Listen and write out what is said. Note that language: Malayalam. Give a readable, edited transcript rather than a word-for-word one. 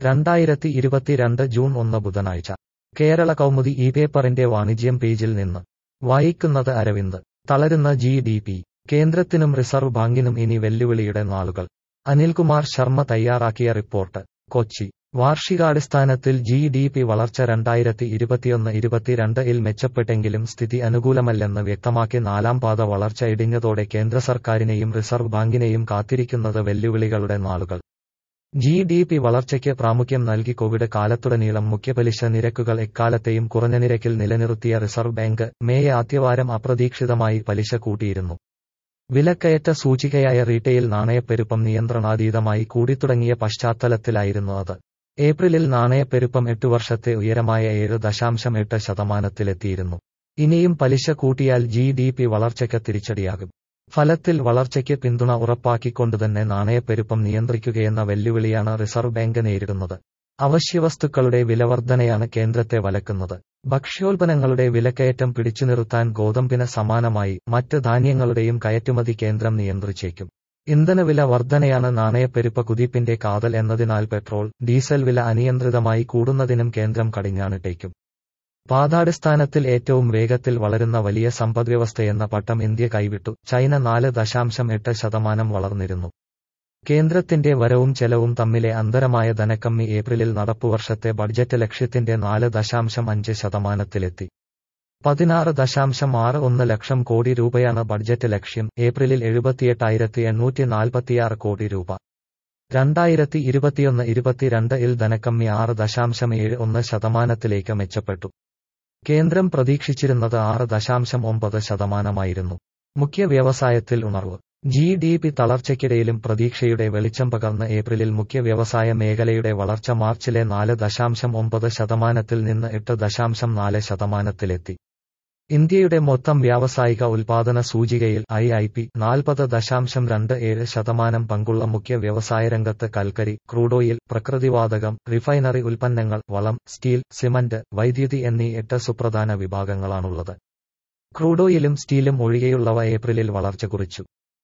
2022 ജൂൺ 1 ബുധനാഴ്ച കേരള കൗമുദി ഈ പേപ്പറിന്റെ വാണിജ്യം പേജിൽ നിന്ന് വായിക്കുന്നത് അരവിന്ദ്. തളരുന്ന GDP. കേന്ദ്രത്തിനും റിസർവ് ബാങ്കിനും ഇനി വെല്ലുവിളിയുടെ നാളുകൾ. അനിൽകുമാർ ശർമ്മ തയ്യാറാക്കിയ റിപ്പോർട്ട്. കൊച്ചി. വാർഷികാടിസ്ഥാനത്തിൽ GDP വളർച്ച 2021-22 മെച്ചപ്പെട്ടെങ്കിലും സ്ഥിതി അനുകൂലമല്ലെന്ന് വ്യക്തമാക്കി നാലാം പാദ വളർച്ച ഇടിഞ്ഞതോടെ കേന്ദ്ര സർക്കാരിനെയും റിസർവ് ബാങ്കിനെയും കാത്തിരിക്കുന്നത് വെല്ലുവിളികളുടെ നാളുകൾ. GDP വളർച്ചയ്ക്ക് പ്രാമുഖ്യം നൽകി കോവിഡ് കാലത്തുടനീളം മുഖ്യപലിശ നിരക്കുകൾ എക്കാലത്തെയും കുറഞ്ഞ നിരക്കിൽ നിലനിർത്തിയ റിസർവ് ബാങ്ക് മേയ് ആദ്യവാരം അപ്രതീക്ഷിതമായി പലിശ കൂട്ടിയിരുന്നു. വിലക്കയറ്റ സൂചികയായ റീട്ടെയിൽ നാണയപ്പെരുപ്പം നിയന്ത്രണാതീതമായി കൂടിത്തുടങ്ങിയ പശ്ചാത്തലത്തിലായിരുന്നു അത്. ഏപ്രിലിൽ നാണയപ്പെരുപ്പം 8 വർഷത്തെ ഉയരമായ 7.8%-ലെത്തിയിരുന്നു. ഇനിയും പലിശ കൂട്ടിയാൽ GDP വളർച്ചയ്ക്ക് തിരിച്ചടിയാകും. ഫലത്തിൽ വളർച്ചയ്ക്ക് പിന്തുണ ഉറപ്പാക്കിക്കൊണ്ടുതന്നെ നാണയപ്പെരുപ്പം നിയന്ത്രിക്കുകയെന്ന വെല്ലുവിളിയാണ് റിസർവ് ബാങ്ക് നേരിടുന്നത്. അവശ്യവസ്തുക്കളുടെ വിലവർധനയാണ് കേന്ദ്രത്തെ വലക്കുന്നത്. ഭക്ഷ്യോൽപ്പന്നങ്ങളുടെ വിലക്കയറ്റം പിടിച്ചുനിർത്താൻ ഗോതമ്പിന് സമാനമായി മറ്റ് ധാന്യങ്ങളുടെയും കയറ്റുമതി കേന്ദ്രം നിയന്ത്രിച്ചേക്കും. ഇന്ധനവില വർധനയാണ് നാണയപ്പെരുപ്പ കുതിപ്പിന്റെ കാതൽ എന്നതിനാൽ പെട്രോൾ, ഡീസൽ വില അനിയന്ത്രിതമായി കൂടുന്നതിനും കേന്ദ്രം കടിഞ്ഞാണിട്ടേക്കും. പാദാടിസ്ഥാനത്തിൽ ഏറ്റവും വേഗത്തിൽ വളരുന്ന വലിയ സമ്പദ്വ്യവസ്ഥയെന്ന പട്ടം ഇന്ത്യ കൈവിട്ടു. ചൈന 4.8% വളർന്നിരുന്നു. കേന്ദ്രത്തിന്റെ വരവും ചെലവും തമ്മിലെ അന്തരമായ ധനക്കമ്മി ഏപ്രിലിൽ നടപ്പുവർഷത്തെ ബഡ്ജറ്റ് ലക്ഷ്യത്തിന്റെ 4.5%-ലെത്തി. 16.61 ലക്ഷം കോടി രൂപയാണ് ബഡ്ജറ്റ് ലക്ഷ്യം. ഏപ്രിലിൽ 78,846 കോടി രൂപ. 2021-22 ധനക്കമ്മി 6.71%-ലേക്ക് മെച്ചപ്പെട്ടു. കേന്ദ്രം പ്രതീക്ഷിച്ചിരുന്നത് 6.9%-ആയിരുന്നു. മുഖ്യ വ്യവസായത്തിൽ ഉണർവ്. GDP തളർച്ചയ്ക്കിടയിലും പ്രതീക്ഷയുടെ വെളിച്ചം പകർന്ന് ഏപ്രിലിൽ മുഖ്യ വ്യവസായ മേഖലയുടെ വളർച്ച മാർച്ചിലെ 4.9%-ൽ നിന്ന് 8.4%-ലെത്തി. ഇന്ത്യയുടെ മൊത്തം വ്യാവസായിക ഉൽപാദന സൂചികയിൽ IIP 40.27% പങ്കുള്ള മുഖ്യ വ്യവസായരംഗത്ത് കൽക്കരി, ക്രൂഡ് ഓയിൽ, പ്രകൃതിവാതകം, റിഫൈനറി ഉൽപ്പന്നങ്ങൾ, വളം, സ്റ്റീൽ, സിമന്റ്, വൈദ്യുതി എന്നീ 8 സുപ്രധാന വിഭാഗങ്ങളാണുള്ളത്. ക്രൂഡ് ഓയിലും സ്റ്റീലും ഒഴികെയുള്ളവ ഏപ്രിലിൽ വളർച്ച കുറിച്ചു.